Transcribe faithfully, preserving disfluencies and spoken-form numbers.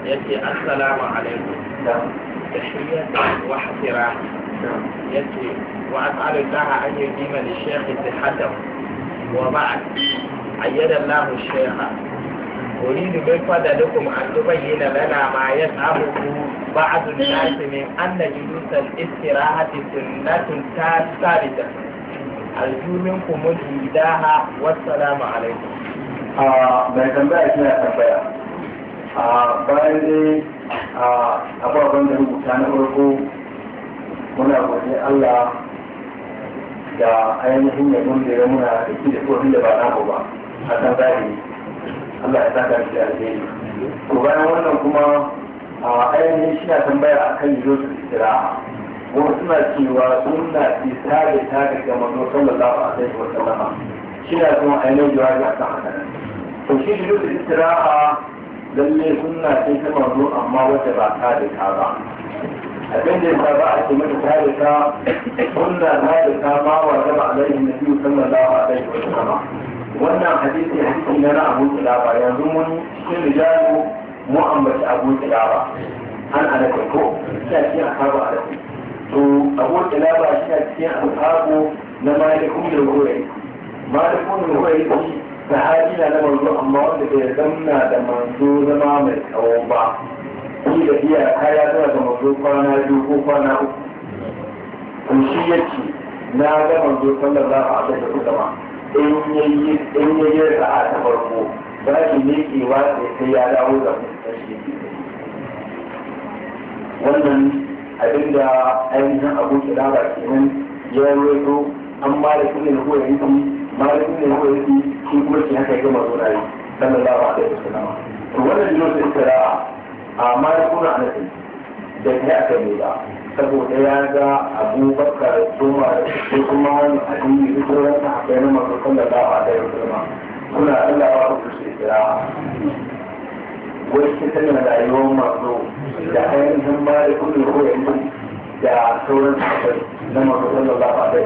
yace assalamu alaikum tahiyyatan wa hasira yace wa as'alu Allah an yudima li shaykh sihhatahu wa ba'd ayyada Allah shaykha أريد من فضلكم أن تبين لنا ما يزعمه بعض الناس من أن جلوس الاستراحة سنة ثابتة أرجو منكم الهداها والسلام عليكم. mai tambaya shi na tambaya bayan dai abubuwan da rubuta na farko muna gode Allah da ainihin yabon da ya muna da shi da tsohon da ba na ba a kan zahiri Allah ya saka shi alheri. To bayan wannan kuma a ainihin shi na tambaya a kan yiwu su istiraha. Wasu suna cewa suna isa da ta daga manzo sallallahu alaihi wa sallama. Shi na kuma ainihin jawabi a kan haka. To shi yiwu su istiraha lalle suna ce ta manzo amma wata ba ta da ta ba. Abin da ya ba a ce mata ta da ta suna ta da ta ma wa zama alaihi na biyu sallallahu alaihi wa sallama. wannan hadisi hadisi na na abu kilaba yanzu mun cikin rijalu mu ambaci abu kilaba an alaƙa ko shi a cikin ashabu alaƙa to abu kilaba shi a cikin ashabu na malikun da ruwaye malikun da ruwaye shi sahabi na na manzo amma wanda bai zamna da manzo zama mai tsawo ba shi da iya kaya zuwa da manzo kwana biyu ko kwana uku to shi yake na ga manzo sallallahu alaihi wa sallam in yayi ra'a ta farko ba shi ne kewa sai ya dawo da mutunci wannan abinda ainihin abu kilaba kenan ya rawaito an malikin ne ko yayi malikin ne ko yayi shi kuma shi haka ya gama zuwa yi sallallahu alaihi wasallam to wannan jino sai istira'a a malikun anasi da ya aka yi ba saboda ya ga abubakar zuma da kuma wani hadisi da sauran sahabbai na masu sallallahu alaihi wasallam suna Allah wa su su kira wai shi tana rayuwar masu da ainihin malikun da ko yanzu da sauran sahabbai na masu sallallahu alaihi